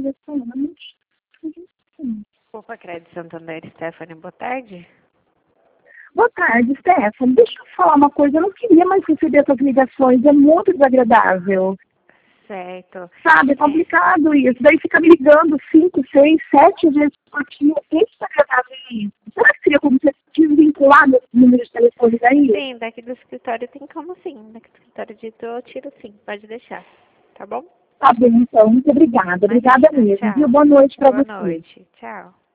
telefone. Opa, Crédito Santander, Stephanie, boa tarde. Boa tarde, Stephanie. Deixa eu falar uma coisa. Eu não queria mais receber essas ligações. É muito desagradável. Certo. Sabe, é complicado isso. Daí fica me ligando 5, 6, 7 vezes por dia. É desagradável isso. Será que seria como você desvincular meu número de telefone daí? Sim, daqui do escritório tem como sim. Daqui do escritório de eu tiro sim, pode deixar. Tá bom? Tá bem, então. Muito obrigada. Obrigada Imagina, mesmo. tchau. Viu? Boa noite para Boa você. noite. Tchau.